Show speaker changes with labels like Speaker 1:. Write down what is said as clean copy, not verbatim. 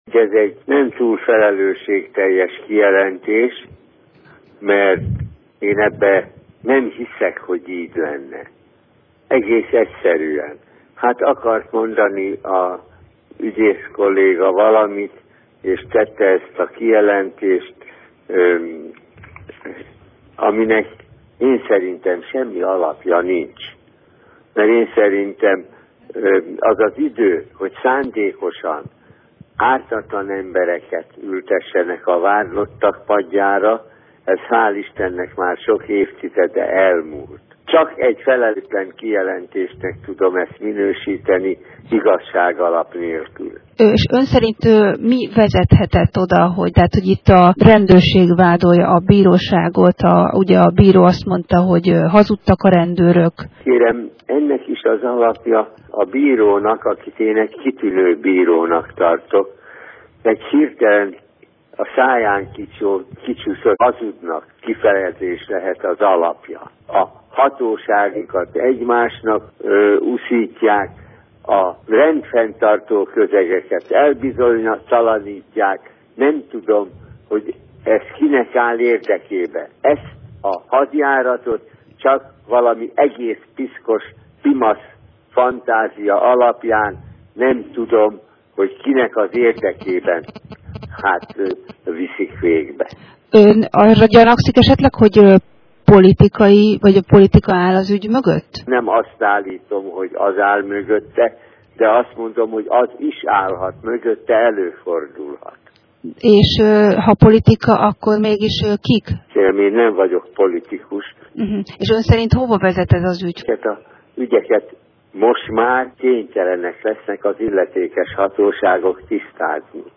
Speaker 1: Ez egy nem túl felelősségteljes kijelentés, mert én ebbe nem hiszek, hogy így lenne. Egész egyszerűen. Hát akart mondani a ügyész kolléga valamit, és tette ezt a kijelentést, aminek én szerintem semmi alapja nincs. Mert én szerintem az az idő, hogy szándékosan ártatlan embereket ültessenek a vádlottak padjára, ez hál' Istennek már sok évtizede elmúlt. Csak egy felelőtlen kijelentésnek tudom ezt minősíteni, igazság alap nélkül.
Speaker 2: És ön szerint mi vezethetett oda, hogy itt a rendőrség vádolja a bíróságot, ugye a bíró azt mondta, hogy hazudtak a rendőrök?
Speaker 1: Kérem, ennek is az alapja a bírónak, akit én egy kitűnő bírónak tartok, egy hirtelen a száján kicsúszott hazudnak kifejezés lehet az alapja. A hatóságokat egymásnak uszítják, a rendfenntartó közegeket elbizonytalanítják, nem tudom, hogy ez kinek áll érdekébe. Ezt a hadjáratot csak valami egész piszkos, pimasz fantázia alapján nem tudom, hogy kinek az érdekében viszik végbe.
Speaker 2: Ön arra gyanakszik esetleg, hogy politikai, vagy a politika áll az ügy mögött?
Speaker 1: Nem azt állítom, hogy az áll mögötte, de azt mondom, hogy az is állhat mögötte, előfordulhat.
Speaker 2: És ha politika, akkor mégis kik?
Speaker 1: Én nem vagyok politikus.
Speaker 2: És ön szerint hova vezet ez az ügy?
Speaker 1: A ügyeket most már kénytelenek lesznek az illetékes hatóságok tisztázni.